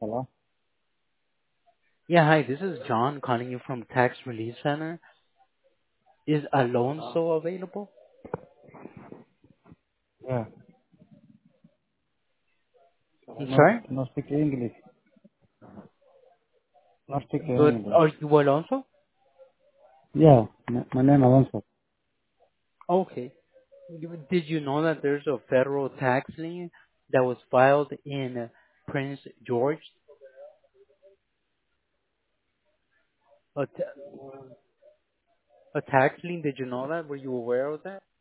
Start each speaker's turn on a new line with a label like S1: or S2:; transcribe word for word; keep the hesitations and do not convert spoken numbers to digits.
S1: Hello?
S2: Yeah, hi, this is John calling you from Tax Relief Center. Is Alonso available?
S1: Yeah.
S2: I'm
S1: No,
S2: sorry?
S1: no speak English. No speak
S2: But
S1: English.
S2: are you Alonso?
S1: Yeah, my, my name Alonso.
S2: Okay. Did you know that there's a federal tax lien that was filed in Prince George? A, ta- a tax lien, did you know that? Were you aware of that?